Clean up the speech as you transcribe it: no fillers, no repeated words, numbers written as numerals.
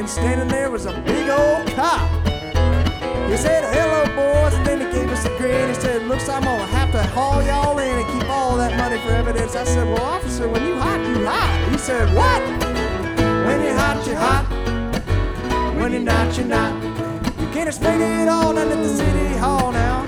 standing there was a big old cop. He said, "Hello, boys," and then he gave us a grin. He said, "Looks like I'm gonna have to haul y'all in and keep all that money for evidence." I said, "Well, officer, when you hot, you hot." He said, "What? When you're hot, you're hot. When you're not, you're not. You can't explain it all down at the city hall now.